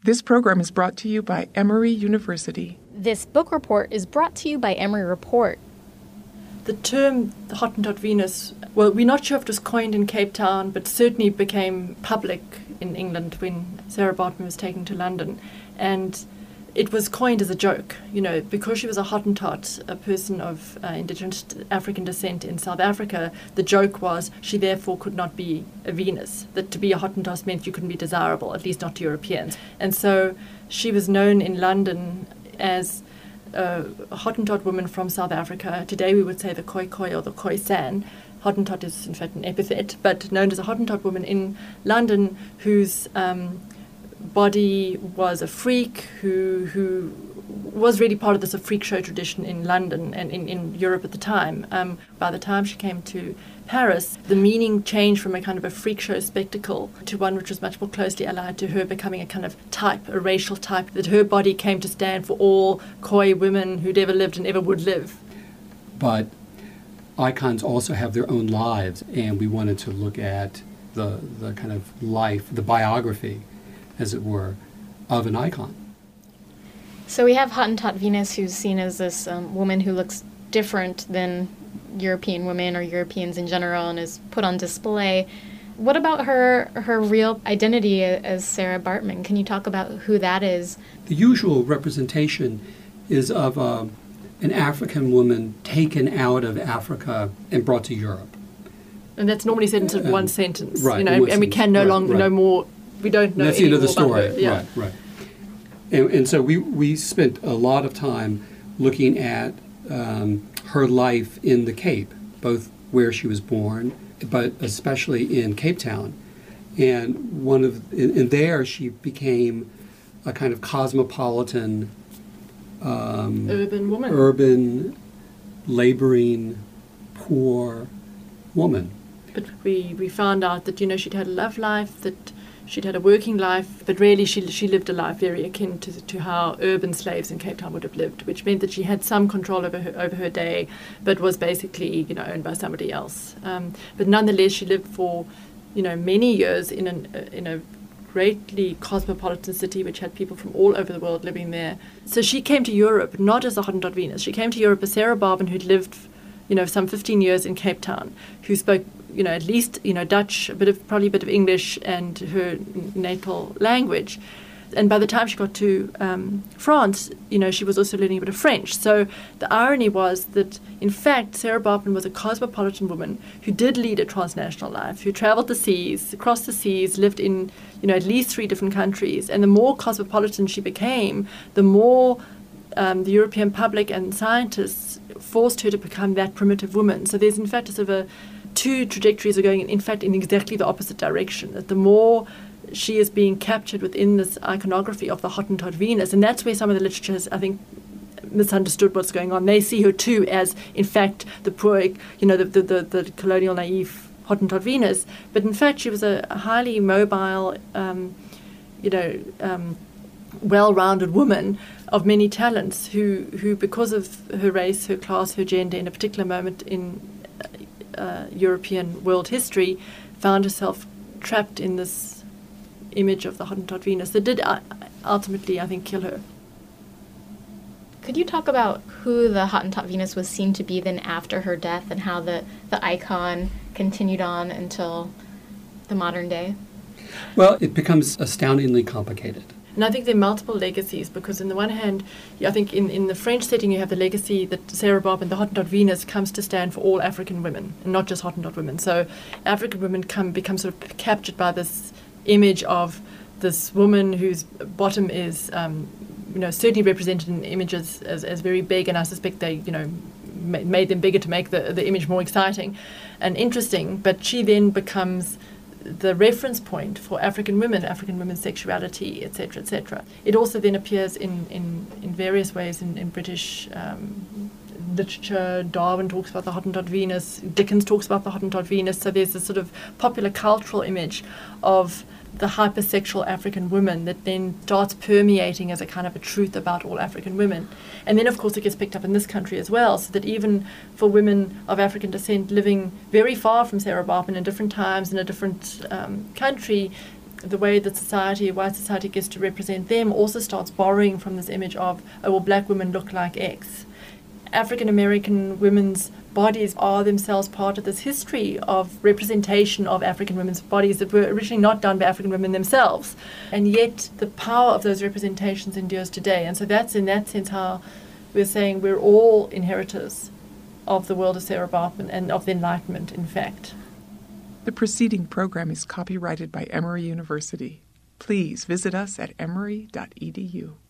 This program is brought to you by Emory University. This book report is brought to you by Emory Report. The term the Hottentot Venus, well, we're not sure if it was coined in Cape Town, but certainly became public in England when Sarah Baartman was taken to London. And it was coined as a joke, because she was a Hottentot, a person of indigenous African descent in South Africa. The joke was she therefore could not be a Venus, that to be a Hottentot meant you couldn't be desirable, at least not to Europeans. And so she was known in London as a Hottentot woman from South Africa. Today we would say the Khoi or the Khoisan. Hottentot is in fact an epithet, but known as a Hottentot woman in London whose body was a freak, who was really part of this freak show tradition in London and in Europe at the time. By the time she came to Paris, the meaning changed from a kind of a freak show spectacle to one which was much more closely allied to her becoming a kind of type, a racial type, that her body came to stand for all Khoi women who'd ever lived and ever would live. But icons also have their own lives, and we wanted to look at the kind of life, the biography, as it were, of an icon. So we have Hottentot Venus, who's seen as this woman who looks different than European women or Europeans in general and is put on display. What about her real identity as Sarah Baartman? Can you talk about who that is? The usual representation is of an African woman taken out of Africa and brought to Europe. And that's normally said in sort of one sentence, right, and we can no longer know more. We don't know. That's the end of the story. About her. Yeah. Right. And so we spent a lot of time looking at her life in the Cape, both where she was born, but especially in Cape Town. And there she became a kind of cosmopolitan, urban woman, urban, laboring, poor woman. But we found out that she'd had a love life, that she'd had a working life, but really she lived a life very akin to how urban slaves in Cape Town would have lived, which meant that she had some control over her day, but was basically owned by somebody else. But nonetheless, she lived for many years in a greatly cosmopolitan city which had people from all over the world living there. So she came to Europe not as a Hottentot Venus. She came to Europe as Sarah Baartman, who'd lived some 15 years in Cape Town, who spoke at least Dutch, probably a bit of English and her natal language. And by the time she got to France, she was also learning a bit of French. So the irony was that, in fact, Sarah Baartman was a cosmopolitan woman who did lead a transnational life, who traveled the seas, across the seas, lived in at least 3 different countries. And the more cosmopolitan she became, the more the European public and scientists forced her to become that primitive woman. So there's, in fact, a sort of two trajectories are going, in fact, in exactly the opposite direction. That the more she is being captured within this iconography of the Hottentot Venus, and that's where some of the literature has, I think, misunderstood what's going on. They see her too as, in fact, the poor, the colonial naive Hottentot Venus, but in fact she was a highly mobile, well-rounded woman of many talents who, because of her race, her class, her gender, in a particular moment in European world history, found herself trapped in this image of the Hottentot Venus that did ultimately, I think, kill her. Could you talk about who the Hottentot Venus was seen to be then after her death and how the icon continued on until the modern day? Well, it becomes astoundingly complicated. And I think there are multiple legacies, because on the one hand, I think in the French setting you have the legacy that Sarah Baartman, the Hottentot Venus, comes to stand for all African women, and not just Hottentot women. So African women become sort of captured by this image of this woman whose bottom is, certainly represented in images as very big, and I suspect they, made them bigger to make the image more exciting and interesting. But she then becomes the reference point for African women's sexuality, etc., etc. It also then appears in various ways in British literature. Darwin talks about the Hottentot Venus. Dickens talks about the Hottentot Venus. So there's this sort of popular cultural image of the hypersexual African woman that then starts permeating as a kind of a truth about all African women. And then, of course, it gets picked up in this country as well, so that even for women of African descent living very far from Sarah Baartman in different times in a different country, the way that society, white society, gets to represent them also starts borrowing from this image of, oh, well, black women look like X. African American women's bodies are themselves part of this history of representation of African women's bodies that were originally not done by African women themselves. And yet the power of those representations endures today. And so that's in that sense how we're saying we're all inheritors of the world of Sarah Baartman and of the Enlightenment, in fact. The preceding program is copyrighted by Emory University. Please visit us at emory.edu.